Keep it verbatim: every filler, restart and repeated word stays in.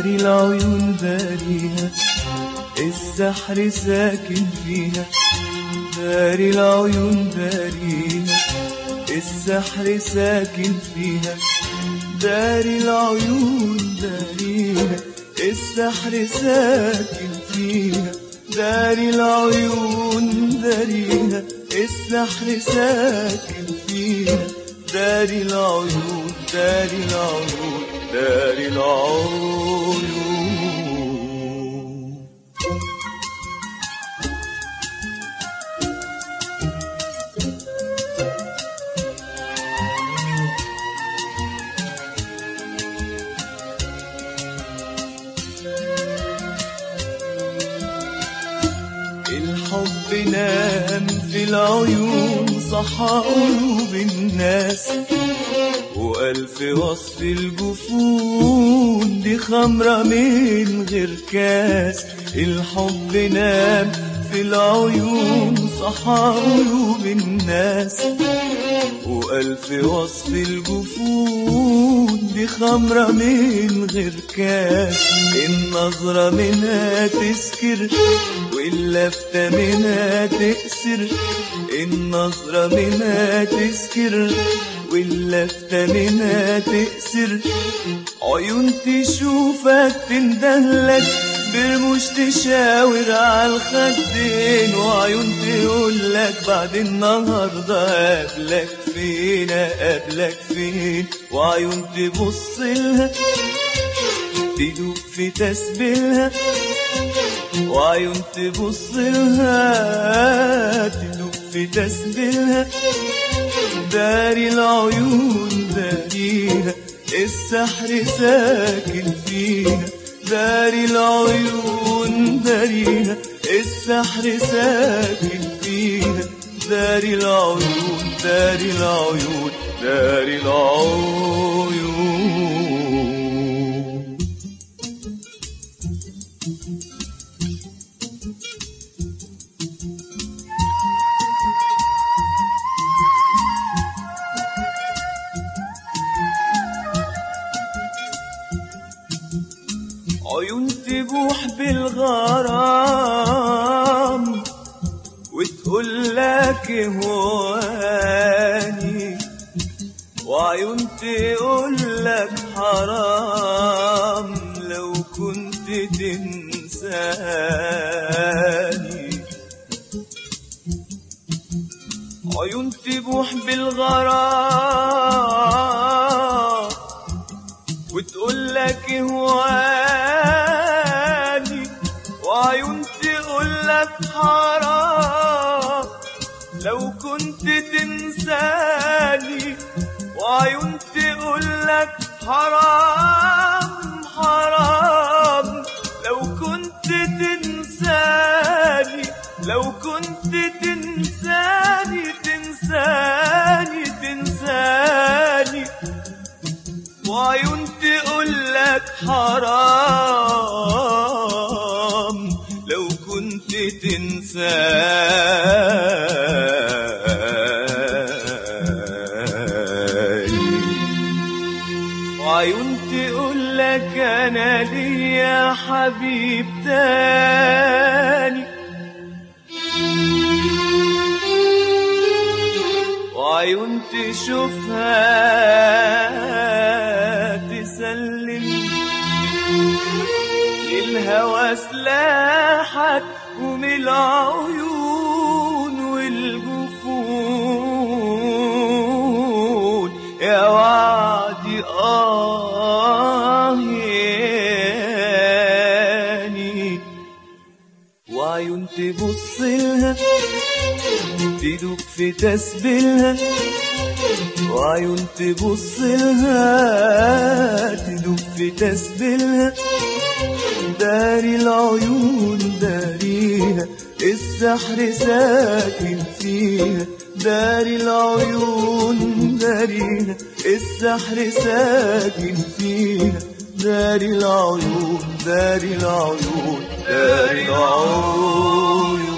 داري العيون داريها السحر ساكن فيها، داري العيون داريها السحر ساكن فيها، داري العيون داريها السحر ساكن فيها، داري العيون داريها السحر ساكن فيها، داري العيون داري العيون داري العيون. الحب نام في العيون صحى قلوب الناس، وألف وصف الجفون دي خمرة من غير كاس. الحب نام في العيون صحى قلوب الناس، وألف وصف الجفون دي خمرة من غير كاس. النظرة منها تسكر واللفتة منها تأسر، النظرة منها تسكر واللفتة منها تأسر. عيون تشوفك تندهلك برموش تشاور عالخدين، وعيون تقولك بعد النهاردة قبلك فين قبلك فين، وعيون تبصلها تدوب في تسبيلها، وعيون تبصلها تدوب في تسبيلها. داري العيون داريها السحر ساكن فيها، داري العيون داريها السحر ساكن فيها، داري العيون داري العيون داري العيون. عيون تبوح بالغرام وتقولك هواني، وعيون تقولك حرام لو كنت تنساني. عيون تبوح بالغرام وتقولك هواني، وعيون تقولك حرام لو كنت تنساني، وعيون تقولك حرام حرام لو كنت تنساني، لو كنت تنساني تنساني تنساني، وعيون تقولك حرام لو كنت تنساني، وعيون تقولك أنا ليا حبيب تاني، وعيون تشوفها تسلم للهوى سلاحك ومن العيون والجفون يا وعدي آه ياني. وعيون تبصلها تدوب في تسبيلها، وعيون تبصلها تدوب في تسبيلها. داري العيون داريها السحر ساكن فيها، داري العيون داريها السحر ساكن فيها، داري العيون داري العيون داري العيون.